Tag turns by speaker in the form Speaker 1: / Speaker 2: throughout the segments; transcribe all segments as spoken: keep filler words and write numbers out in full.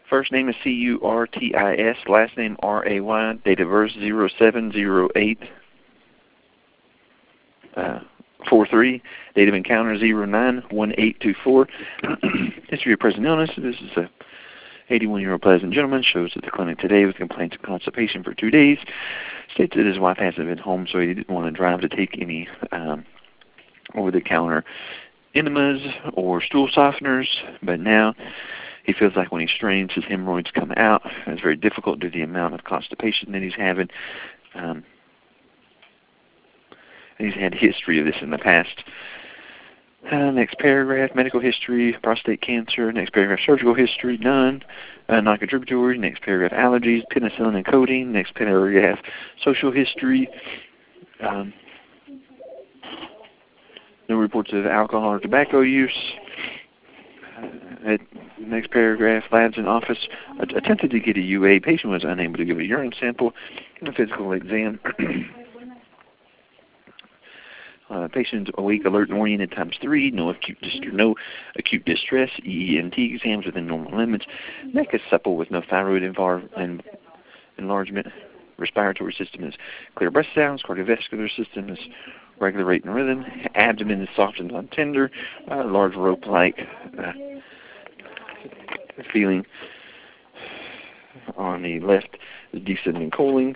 Speaker 1: First name is C U R T I S, last name R A Y, date of birth zero seven zero eight forty-three, date of encounter zero nine one eight two four. History of present illness. This is a eighty-one-year-old pleasant gentleman. Shows at the clinic today with complaints of constipation for two days. States that his wife hasn't been home, so he didn't want to drive to take any um, over-the-counter enemas or stool softeners, but now he feels like when he strains, his hemorrhoids come out. It's very difficult due to the amount of constipation that he's having. Um, and he's had history of this in the past. Uh, next paragraph, medical history, prostate cancer. Next paragraph, surgical history, none. Uh, non-contributory. Next paragraph, allergies, penicillin and codeine. Next paragraph, social history. Um, no reports of alcohol or tobacco use. Uh, next paragraph, labs in office. Attempted to get a U A. Patient was unable to give a urine sample. A physical exam. Uh, patient awake, alert, and oriented times three. No acute, dist no acute distress. E E N T exams within normal limits. Neck is supple with no thyroid en enlargement. Respiratory system is clear breath sounds. Cardiovascular system is regular rate and rhythm. Abdomen is soft and non-tender. Uh, large rope-like uh, feeling on the left is descending choline.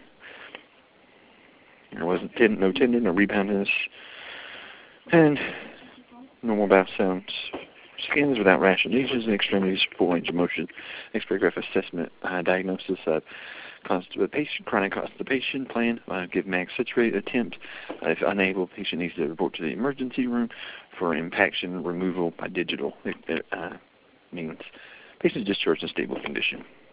Speaker 1: There wasn't ten no tendon or reboundedness. And normal bath sounds. Skin is without rash and lesions, and extremities full range of motion. Next paragraph, assessment, uh, diagnosis of constipation, chronic constipation, plan, uh, give max citrate attempt. Uh, if unable, patient needs to report to the emergency room for impaction removal by digital. It, uh, means patient is discharged in stable condition.